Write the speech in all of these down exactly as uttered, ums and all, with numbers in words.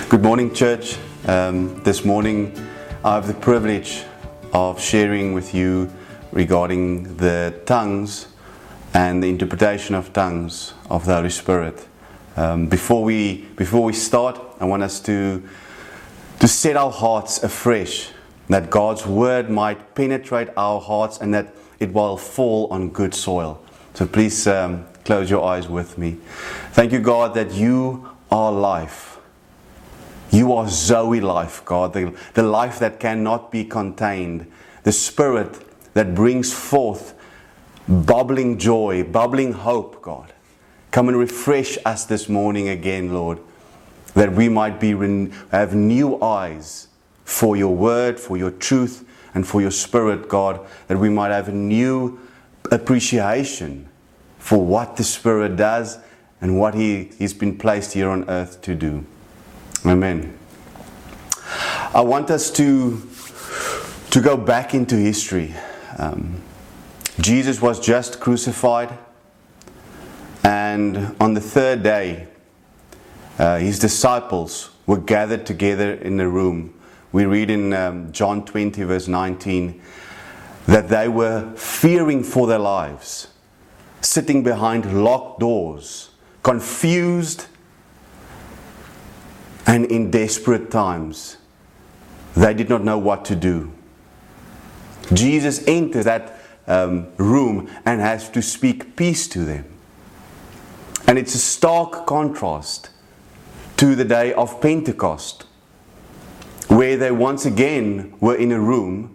Good morning, church. Um, this morning I have the privilege of sharing with you regarding the tongues and the interpretation of tongues of the Holy Spirit. Um, before we before we start, I want us to to set our hearts afresh, that God's word might penetrate our hearts and that it will fall on good soil. So please um, close your eyes with me. Thank you, God, that you are life. You are Zoe life, God, the, the life that cannot be contained, the Spirit that brings forth bubbling joy, bubbling hope, God. Come and refresh us this morning again, Lord, that we might be have new eyes for your word, for your truth, and for your Spirit, God, that we might have a new appreciation for what the Spirit does and what He, He's been placed here on earth to do. Amen. I want us to, to go back into history. Um, Jesus was just crucified, and on the third day, uh, His disciples were gathered together in a room. We read in um, John twenty verse nineteen that they were fearing for their lives, sitting behind locked doors, confused and in desperate times. They did not know what to do. Jesus enters that um, room and has to speak peace to them. And it's a stark contrast to the day of Pentecost, where they once again were in a room,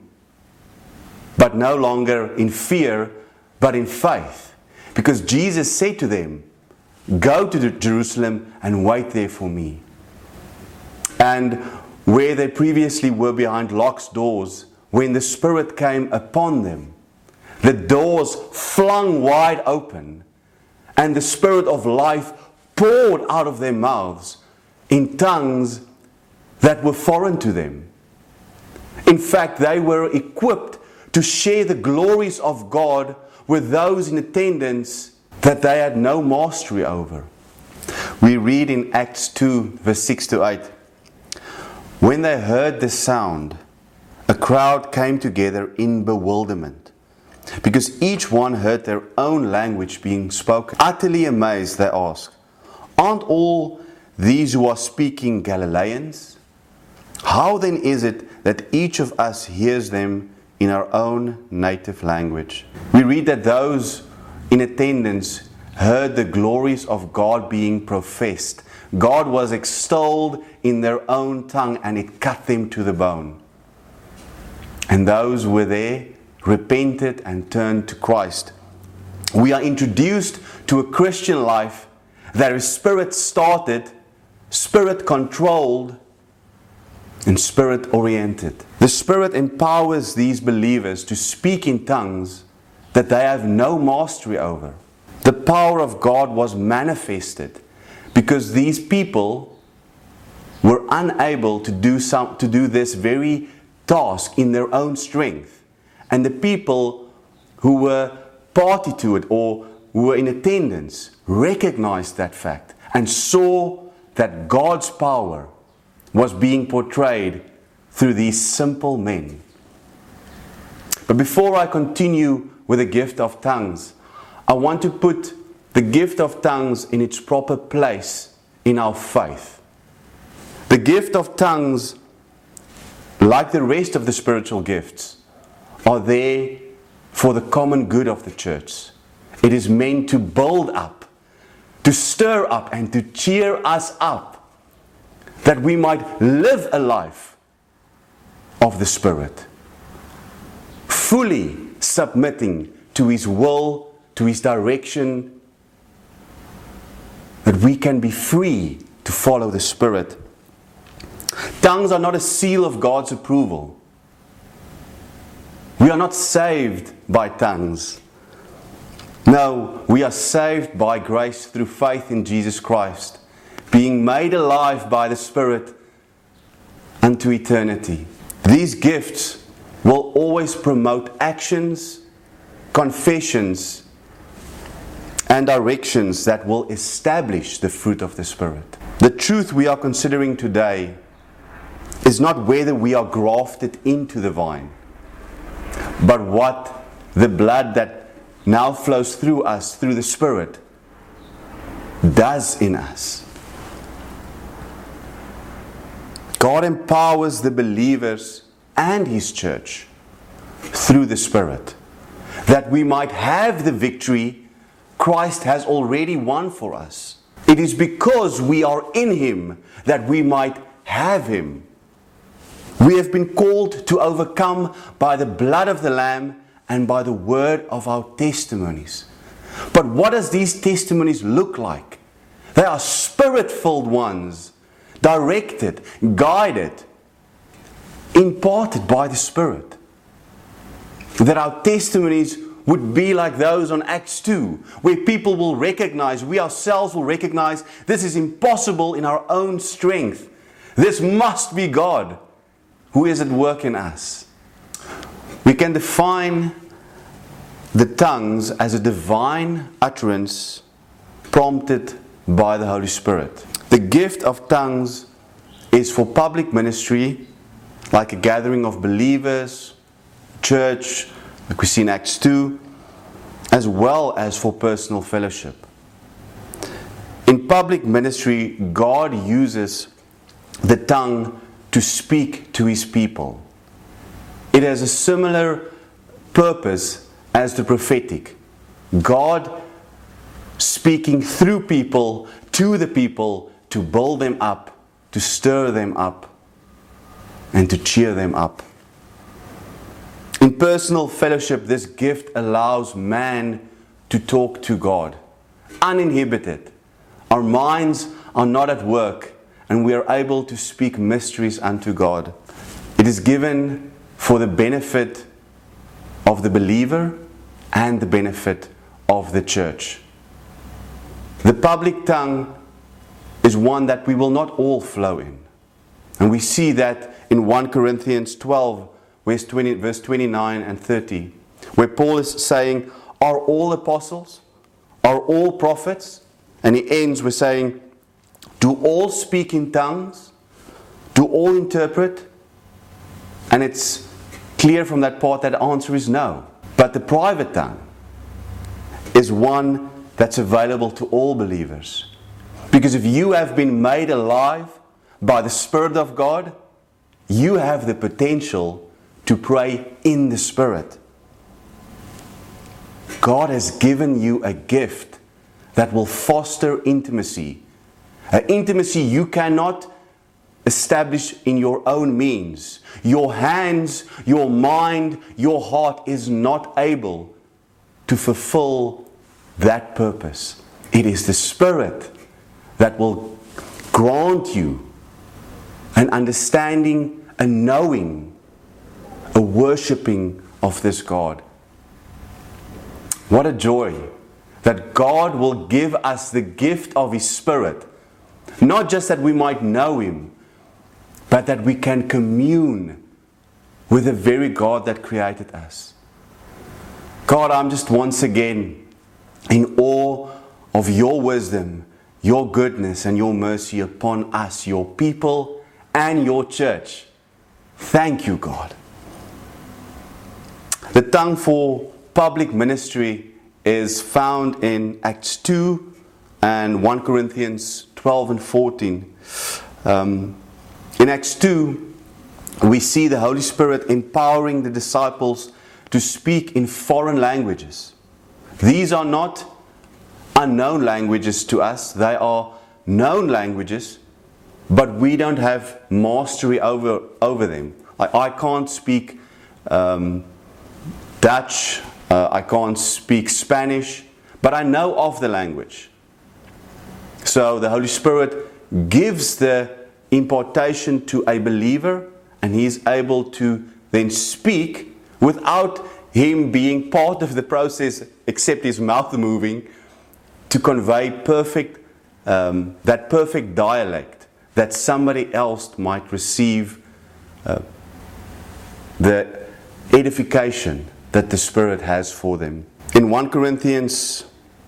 but no longer in fear, but in faith. Because Jesus said to them, "Go to Jerusalem and wait there for me." And where they previously were behind locked doors, when the Spirit came upon them, the doors flung wide open, and the Spirit of life poured out of their mouths in tongues that were foreign to them. In fact, they were equipped to share the glories of God with those in attendance that they had no mastery over. We read in Acts two, verse six to eight. When they heard the sound, a crowd came together in bewilderment, because each one heard their own language being spoken. Utterly amazed, they asked, "Aren't all these who are speaking Galileans? How then is it that each of us hears them in our own native language?" We read that those in attendance heard the glories of God being professed. God was extolled in their own tongue, and it cut them to the bone. And those who were there repented and turned to Christ. We are introduced to a Christian life that is Spirit started, Spirit controlled, and Spirit oriented. The Spirit empowers these believers to speak in tongues that they have no mastery over. The power of God was manifested because these people were unable to do some, to do this very task in their own strength. And the people who were party to it or who were in attendance recognized that fact and saw that God's power was being portrayed through these simple men. But before I continue with the gift of tongues, I want to put the gift of tongues in its proper place in our faith. The gift of tongues, like the rest of the spiritual gifts, are there for the common good of the church. It is meant to build up, to stir up, and to cheer us up, that we might live a life of the Spirit, fully submitting to His will, to His direction, that we can be free to follow the Spirit. Tongues are not a seal of God's approval. We are not saved by tongues. No, we are saved by grace through faith in Jesus Christ, being made alive by the Spirit unto eternity. These gifts will always promote actions, confessions, and directions that will establish the fruit of the Spirit. The truth we are considering today is not whether we are grafted into the vine, but what the blood that now flows through us, through the Spirit, does in us. God empowers the believers and His church through the Spirit, that we might have the victory Christ has already won for us. It is because we are in Him that we might have Him. We have been called to overcome by the blood of the Lamb and by the word of our testimonies. But what does these testimonies look like? They are Spirit-filled ones, directed, guided, imparted by the Spirit. That our testimonies would be like those on Acts two, where people will recognize, we ourselves will recognize, this is impossible in our own strength. This must be God who is at work in us. We can define the tongues as a divine utterance prompted by the Holy Spirit. The gift of tongues is for public ministry, like a gathering of believers, church, like we see in Acts two, as well as for personal fellowship. In public ministry, God uses the tongue to speak to His people. It has a similar purpose as the prophetic. God speaking through people to the people to build them up, to stir them up, and to cheer them up. In personal fellowship, this gift allows man to talk to God, uninhibited. Our minds are not at work, and we are able to speak mysteries unto God. It is given for the benefit of the believer and the benefit of the church. The public tongue is one that we will not all flow in. And we see that in First Corinthians twelve, verse twenty, verse twenty-nine and thirty, where Paul is saying, are all apostles? Are all prophets? And he ends with saying, do all speak in tongues? Do all interpret? And it's clear from that part that the answer is no. But the private tongue is one that's available to all believers. Because if you have been made alive by the Spirit of God, you have the potential to pray in the Spirit. God has given you a gift that will foster intimacy. An intimacy you cannot establish in your own means. Your hands, your mind, your heart is not able to fulfill that purpose. It is the Spirit that will grant you an understanding, a knowing, a worshipping of this God. What a joy that God will give us the gift of His Spirit. Not just that we might know Him, but that we can commune with the very God that created us. God, I'm just once again in awe of Your wisdom, Your goodness and Your mercy upon us, Your people and Your church. Thank You, God. The tongue for public ministry is found in Acts two and First Corinthians twelve and fourteen. Um, in Acts two, we see the Holy Spirit empowering the disciples to speak in foreign languages. These are not unknown languages to us. They are known languages, but we don't have mastery over, over them. I, I can't speak um, Dutch, uh, I can't speak Spanish, but I know of the language. So the Holy Spirit gives the impartation to a believer, and he is able to then speak without him being part of the process, except his mouth moving, to convey perfect um, that perfect dialect that somebody else might receive uh, the edification that the Spirit has for them. In First Corinthians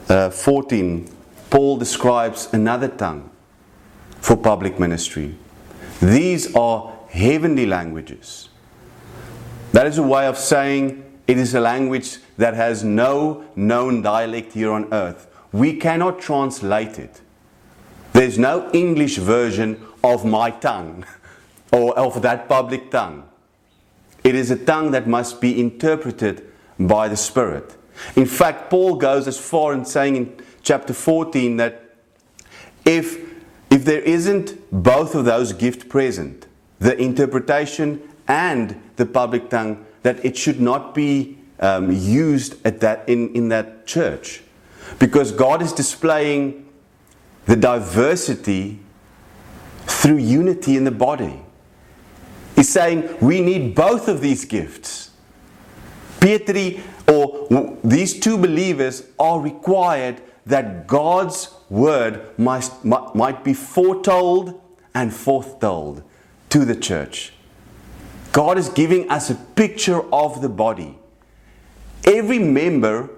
uh, fourteen, Paul describes another tongue for public ministry. These are heavenly languages. That is a way of saying it is a language that has no known dialect here on earth. We cannot translate it. There's no English version of my tongue or of that public tongue. It is a tongue that must be interpreted by the Spirit. In fact, Paul goes as far in saying in chapter fourteen that if, if there isn't both of those gifts present, the interpretation and the public tongue, that it should not be um, used at that in, in that church. Because God is displaying the diversity through unity in the body. He's saying we need both of these gifts. Pietri, or these two believers, are required that God's word must, might be foretold and foretold to the church. God is giving us a picture of the body. Every member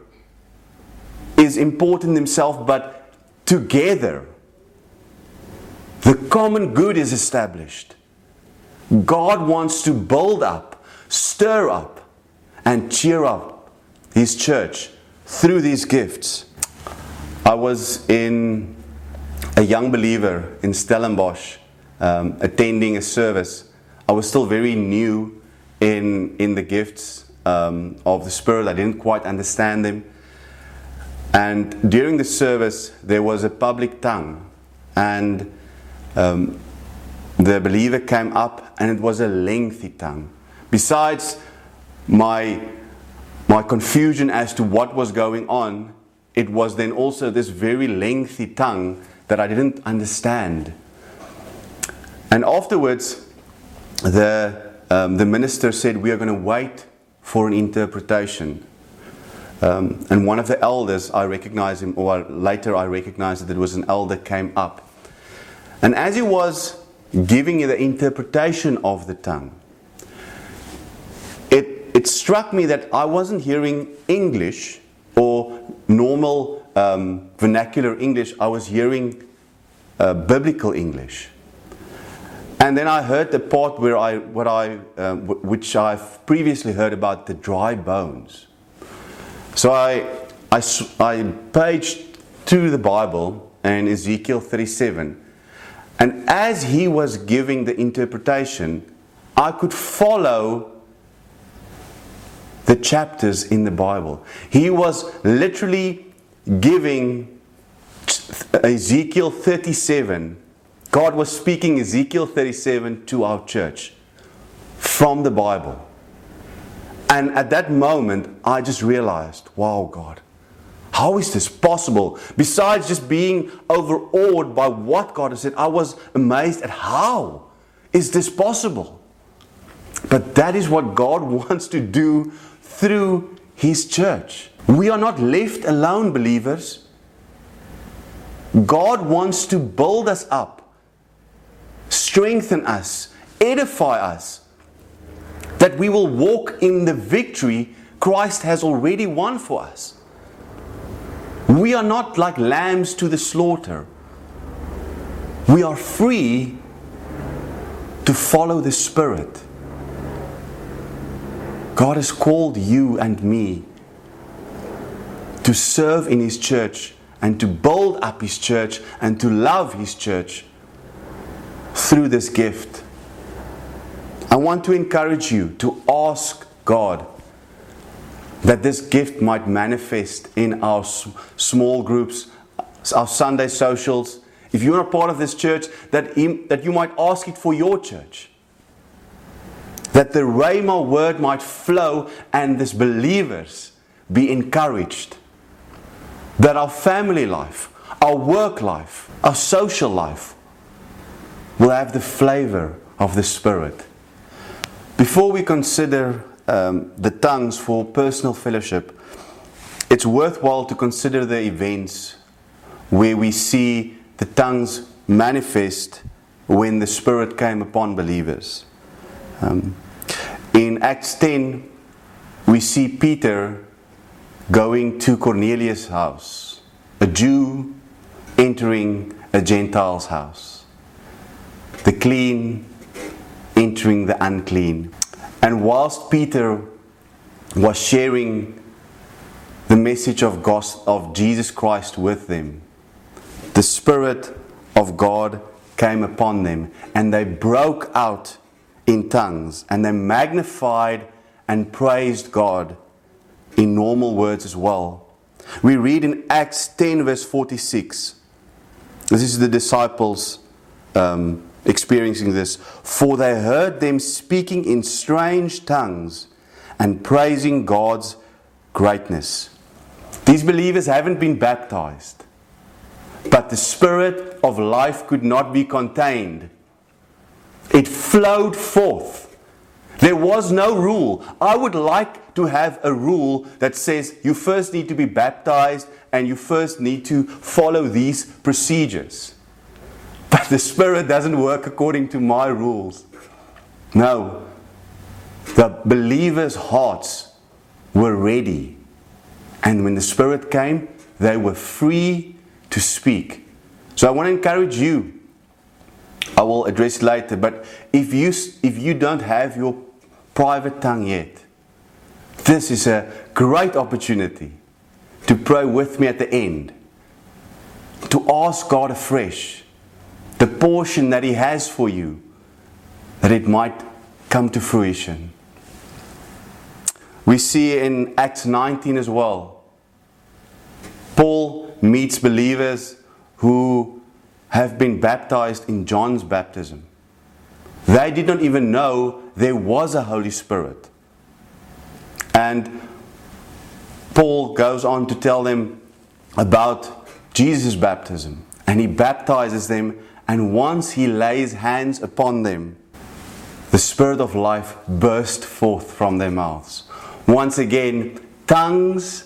is important himself, but together the common good is established. God wants to build up, stir up, and cheer up His church through these gifts. I was in a young believer in Stellenbosch um, attending a service. I was still very new in, in the gifts um, of the Spirit. I didn't quite understand them. And during the service, there was a public tongue. And um, the believer came up, and it was a lengthy tongue. Besides my, my confusion as to what was going on, it was then also this very lengthy tongue that I didn't understand. And afterwards, the, um, the minister said, we are going to wait for an interpretation. Um, and one of the elders, I recognized him, or later I recognized that it was an elder, came up. And as he was giving the interpretation of the tongue, it, it struck me that I wasn't hearing English or normal um, vernacular English. I was hearing uh, biblical English. And then I heard the part where I, what I, um, which I've previously heard about the dry bones. So I, I, I paged through the Bible and Ezekiel thirty-seven. And as he was giving the interpretation, I could follow the chapters in the Bible. He was literally giving Ezekiel thirty-seven. God was speaking Ezekiel thirty-seven to our church from the Bible. And at that moment, I just realized, wow, God, how is this possible? Besides just being overawed by what God has said, I was amazed at how is this possible? But that is what God wants to do through His church. We are not left alone, believers. God wants to build us up, strengthen us, edify us, that we will walk in the victory Christ has already won for us. We are not like lambs to the slaughter. We are free to follow the Spirit. God has called you and me to serve in His church and to build up His church and to love His church through this gift. I want to encourage you to ask God that this gift might manifest in our small groups, our Sunday socials. If you're a part of this church, that, that you might ask it for your church. That the Rhema word might flow and these believers be encouraged. That our family life, our work life, our social life will have the flavor of the Spirit. Before we consider um, the tongues for personal fellowship, it's worthwhile to consider the events where we see the tongues manifest when the Spirit came upon believers. Um, in Acts ten, we see Peter going to Cornelius' house. a Jew entering a Gentile's house, the clean entering the unclean. And whilst Peter was sharing the message of God, of Jesus Christ with them, the Spirit of God came upon them, and they broke out in tongues, and they magnified and praised God in normal words as well. We read in Acts ten verse forty-six. This is the disciples um, experiencing this. For they heard them speaking in strange tongues and praising God's greatness. These believers haven't been baptized, but the Spirit of life could not be contained. It flowed forth. There was no rule. I would like to have a rule that says you first need to be baptized and you first need to follow these procedures. But the Spirit doesn't work according to my rules. No. The believers' hearts were ready. And when the Spirit came, they were free to speak. So I want to encourage you. I will address it later. But if you, if you don't have your private tongue yet, this is a great opportunity to pray with me at the end. To ask God afresh the portion that He has for you, that it might come to fruition. We see in Acts nineteen as well, Paul meets believers who have been baptized in John's baptism. They did not even know there was a Holy Spirit. And Paul goes on to tell them about Jesus' baptism. And he baptizes them. And once he lays hands upon them, the Spirit of life burst forth from their mouths. Once again, tongues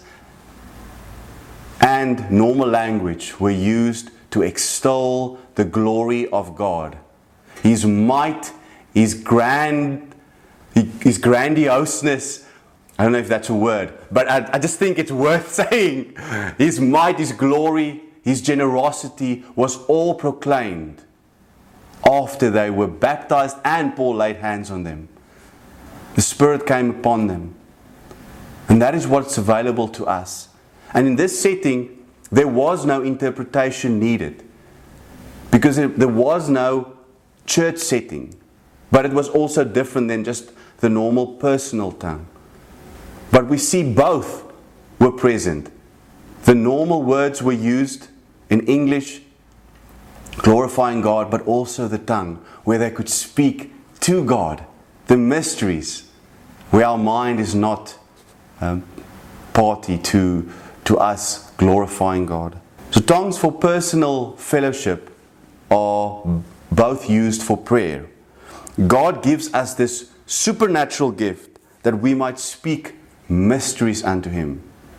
and normal language were used to extol the glory of God. His might, His grand, His grandioseness. I don't know if that's a word, but I, I just think it's worth saying. His might, His glory, His generosity was all proclaimed after they were baptized and Paul laid hands on them. The Spirit came upon them. And that is what's available to us. And in this setting, there was no interpretation needed, because there was no church setting. But it was also different than just the normal personal tongue. But we see both were present. The normal words were used in English, glorifying God, but also the tongue, where they could speak to God, the mysteries, where our mind is not um, party to, to us glorifying God. So tongues for personal fellowship are both used for prayer. God gives us this supernatural gift that we might speak mysteries unto Him.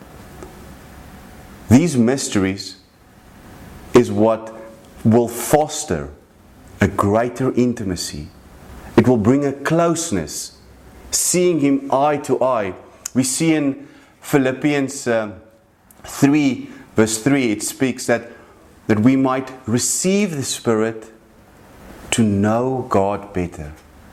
These mysteries is what will foster a greater intimacy. It will bring a closeness, seeing Him eye to eye. We see in Philippians uh, three verse three, it speaks that, that we might receive the Spirit to know God better.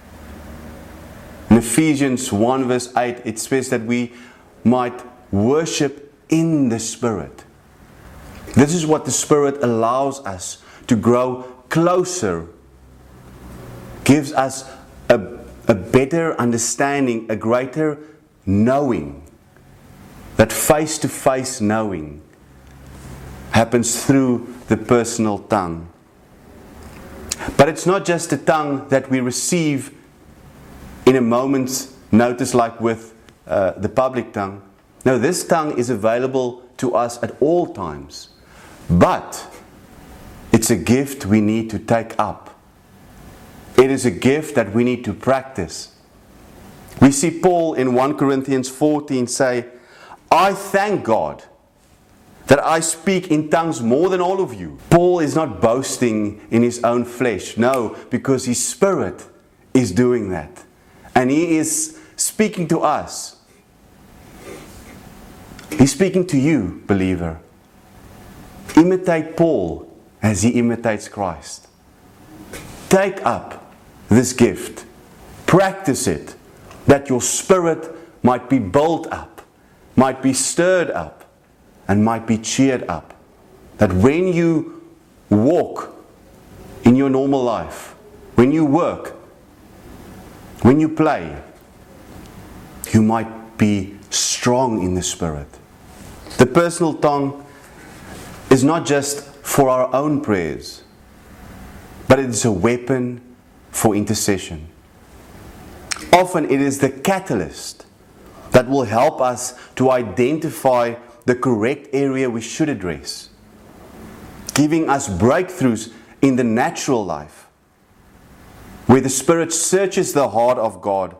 In Ephesians one verse eight, it says that we might worship in the Spirit. This is what the Spirit allows us to grow closer, gives us a, a better understanding, a greater knowing. That face-to-face knowing happens through the personal tongue. But it's not just the tongue that we receive in a moment's notice, like with uh, the public tongue. No, this tongue is available to us at all times. But it's a gift we need to take up. It is a gift that we need to practice. We see Paul in First Corinthians fourteen say, I thank God that I speak in tongues more than all of you. Paul is not boasting in his own flesh. No, because his Spirit is doing that. And he is speaking to us. He's speaking to you, believer. Imitate Paul as he imitates Christ. Take up this gift. Practice it, that your spirit might be built up, might be stirred up, and might be cheered up. That when you walk in your normal life, when you work, when you play, you might be strong in the Spirit. The personal tongue is not just for our own prayers, but it is a weapon for intercession. Often it is the catalyst that will help us to identify the correct area we should address, giving us breakthroughs in the natural life, where the Spirit searches the heart of God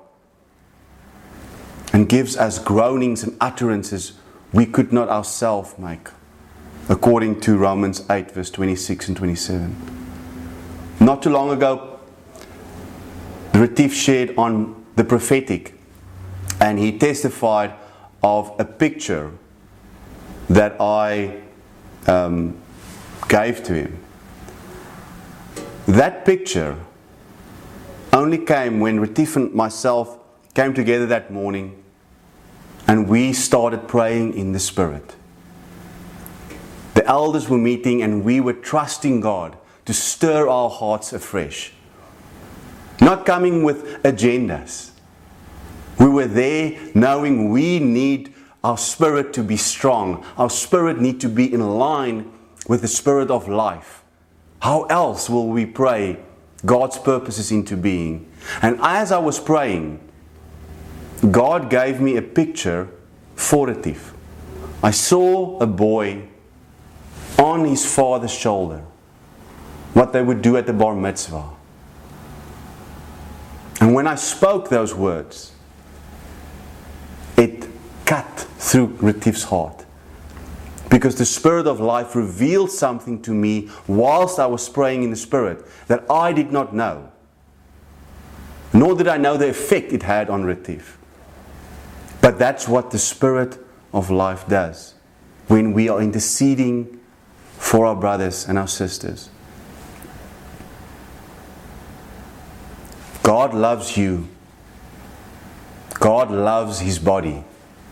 and gives us groanings and utterances we could not ourselves make, according to Romans eight, verse twenty-six and twenty-seven. Not too long ago, Retief shared on the prophetic, and he testified of a picture that I um, gave to him. That picture only came when Retief and myself came together that morning and we started praying in the Spirit. The elders were meeting and we were trusting God to stir our hearts afresh. Not coming with agendas. We were there knowing we need our spirit to be strong. Our spirit need to be in line with the Spirit of life. How else will we pray God's purposes into being? And as I was praying, God gave me a picture for Retief. I saw a boy on his father's shoulder, what they would do at the bar mitzvah. And when I spoke those words, it cut through Retief's heart. Because the Spirit of life revealed something to me whilst I was praying in the Spirit that I did not know. Nor did I know the effect it had on Retief. But that's what the Spirit of life does when we are interceding for our brothers and our sisters. God loves you. God loves His body.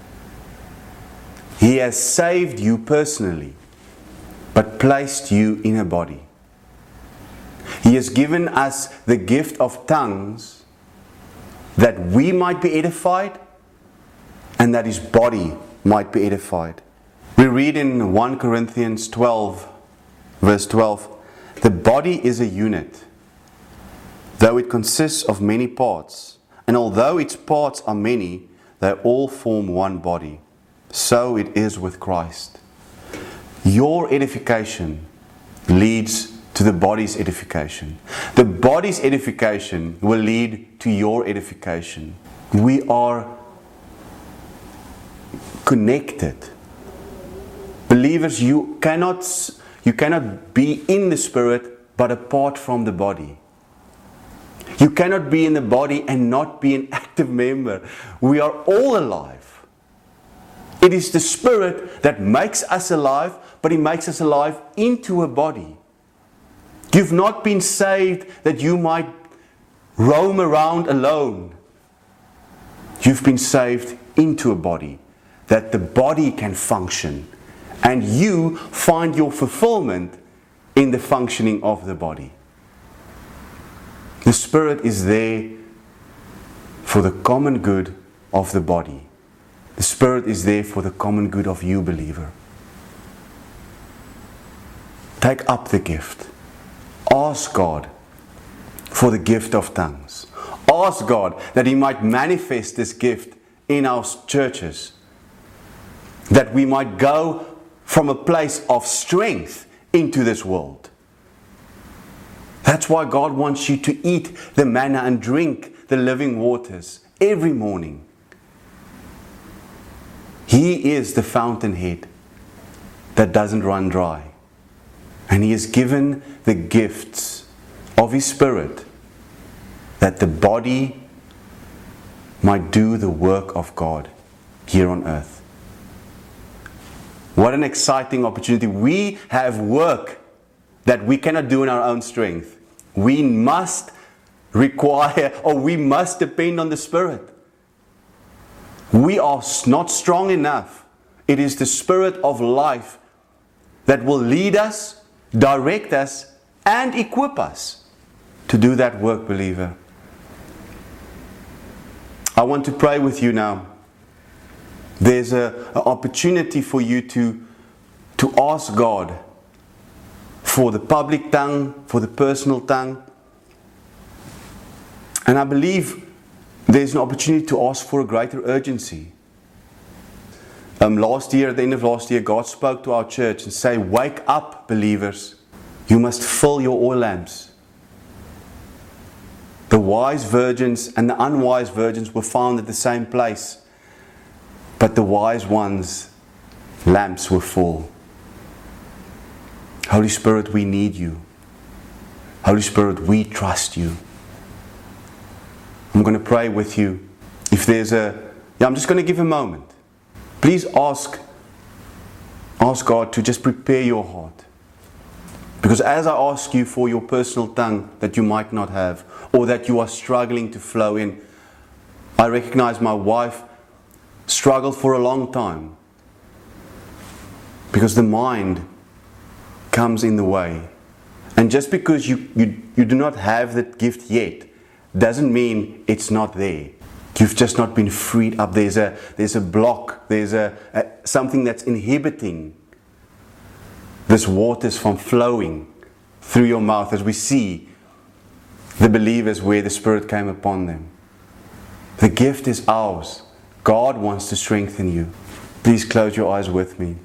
He has saved you personally, but placed you in a body. He has given us the gift of tongues that we might be edified and that His body might be edified. We read in First Corinthians twelve, verse twelve, the body is a unit, though it consists of many parts, and although its parts are many, they all form one body. So it is with Christ. Your edification leads to the body's edification. The body's edification will lead to your edification. We are connected. Believers, you cannot, you cannot be in the Spirit but apart from the body. You cannot be in the body and not be an active member. We are all alive. It is the Spirit that makes us alive, but He makes us alive into a body. You've not been saved that you might roam around alone. You've been saved into a body, that the body can function, and you find your fulfillment in the functioning of the body. The Spirit is there for the common good of the body. The Spirit is there for the common good of you, believer. Take up the gift. Ask God for the gift of tongues. Ask God that He might manifest this gift in our churches. That we might go from a place of strength into this world. That's why God wants you to eat the manna and drink the living waters every morning. He is the fountainhead that doesn't run dry. And He has given the gifts of His Spirit that the body might do the work of God here on earth. What an exciting opportunity. We have work that we cannot do in our own strength. We must require, or we must depend on the Spirit. We are not strong enough. It is the Spirit of life that will lead us, direct us, and equip us to do that work, believer. I want to pray with you now. There's a, an opportunity for you to, to ask God for the public tongue, for the personal tongue. And I believe there's an opportunity to ask for a greater urgency. Um, last year, at the end of last year, God spoke to our church and said, wake up, believers. You must fill your oil lamps. The wise virgins and the unwise virgins were found at the same place. But the wise ones' lamps were full. Holy Spirit, we need you. Holy Spirit, we trust you. I'm going to pray with you. If there's a... Yeah, I'm just going to give a moment. Please ask, ask God to just prepare your heart. Because as I ask you for your personal tongue that you might not have, or that you are struggling to flow in, I recognize my wife struggled for a long time. Because the mind comes in the way. And just because you, you, you do not have that gift yet, doesn't mean it's not there. You've just not been freed up. There's a, there's a block. There's a, a something that's inhibiting this waters from flowing through your mouth, as we see the believers where the Spirit came upon them. The gift is ours. God wants to strengthen you. Please close your eyes with me.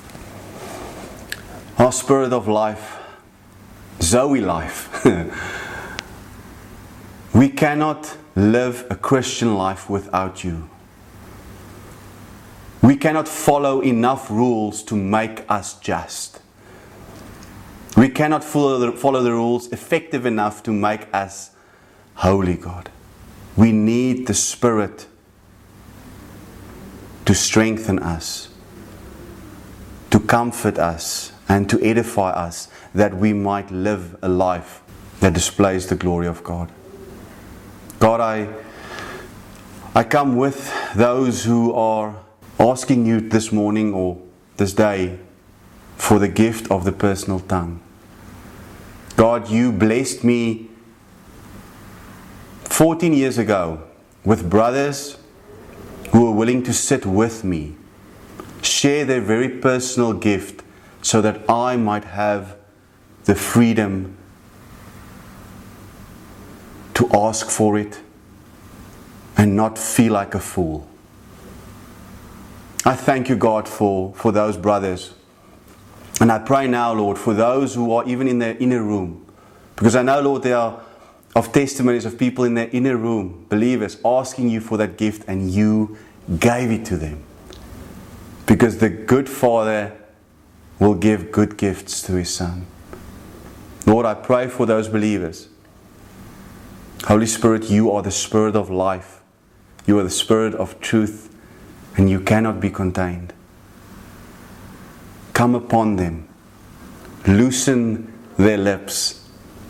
Our Spirit of life, Zoe life. We cannot live a Christian life without you. We cannot follow enough rules to make us just. We cannot follow the, follow the rules effective enough to make us holy, God. We need the Spirit to strengthen us, to comfort us, and to edify us, that we might live a life that displays the glory of God. God, I, I come with those who are asking you this morning or this day for the gift of the personal tongue. God, you blessed me fourteen years ago with brothers who were willing to sit with me, share their very personal gift so that I might have the freedom to ask for it and not feel like a fool. I thank you, God, for, for those brothers. And I pray now, Lord, for those who are even in their inner room. Because I know, Lord, there are of testimonies of people in their inner room, believers, asking you for that gift, and you gave it to them. Because the good Father will give good gifts to His Son. Lord, I pray for those believers. Holy Spirit, you are the Spirit of life. You are the Spirit of truth, and you cannot be contained. Come upon them. Loosen their lips.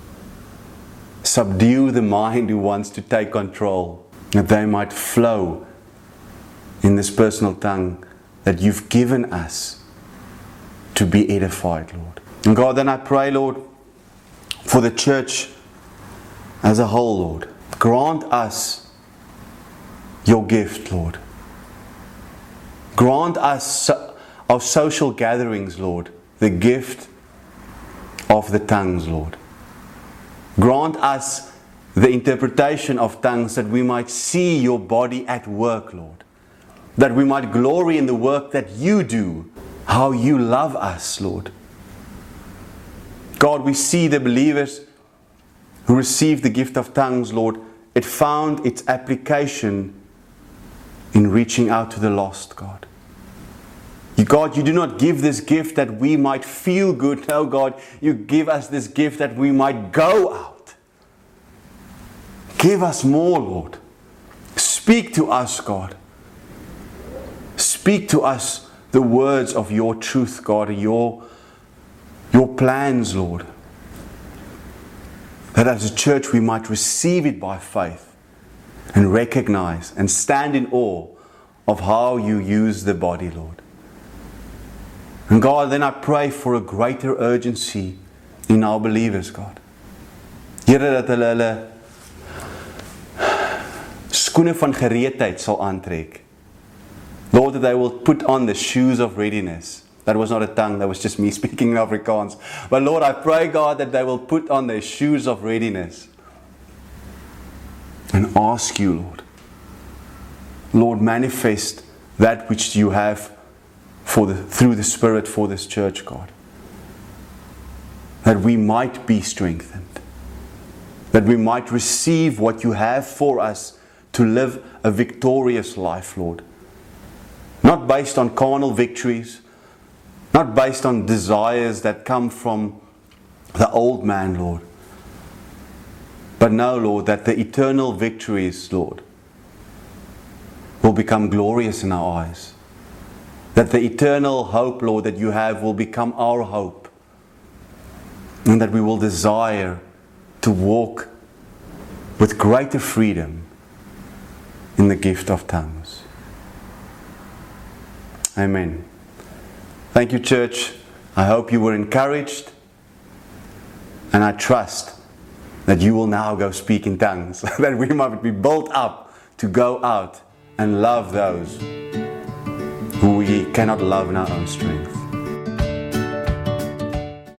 Subdue the mind who wants to take control, that they might flow in this personal tongue that you've given us to be edified, Lord. And God, then I pray, Lord, for the church as a whole, Lord. Grant us your gift, Lord. Grant us our social gatherings, Lord, the gift of the tongues, Lord. Grant us the interpretation of tongues that we might see your body at work, Lord. That we might glory in the work that you do, how you love us, Lord. God, we see the believers who received the gift of tongues, Lord. It found its application in reaching out to the lost, God. You, God, you do not give this gift that we might feel good. No, God, you give us this gift that we might go out. Give us more, Lord. Speak to us, God. Speak to us the words of your truth, God, your, your plans, Lord. That as a church we might receive it by faith and recognize and stand in awe of how you use the body, Lord. And God, then I pray for a greater urgency in our believers, God. Here dat hulle hulle skoene van gereedheid sal aantrek. Lord, that they will put on the shoes of readiness. That was not a tongue, that was just me speaking in Afrikaans. But Lord, I pray, God, that they will put on their shoes of readiness and ask you, Lord, Lord, manifest that which you have for the, through the Spirit for this church, God. That we might be strengthened. That we might receive what you have for us to live a victorious life, Lord. Not based on carnal victories, not based on desires that come from the old man, Lord. But know, Lord, that the eternal victories, Lord, will become glorious in our eyes. That the eternal hope, Lord, that you have will become our hope. And that we will desire to walk with greater freedom in the gift of tongues. Amen. Thank you, church. I hope you were encouraged. And I trust that you will now go speak in tongues. That we might be built up to go out and love those who we cannot love in our own strength.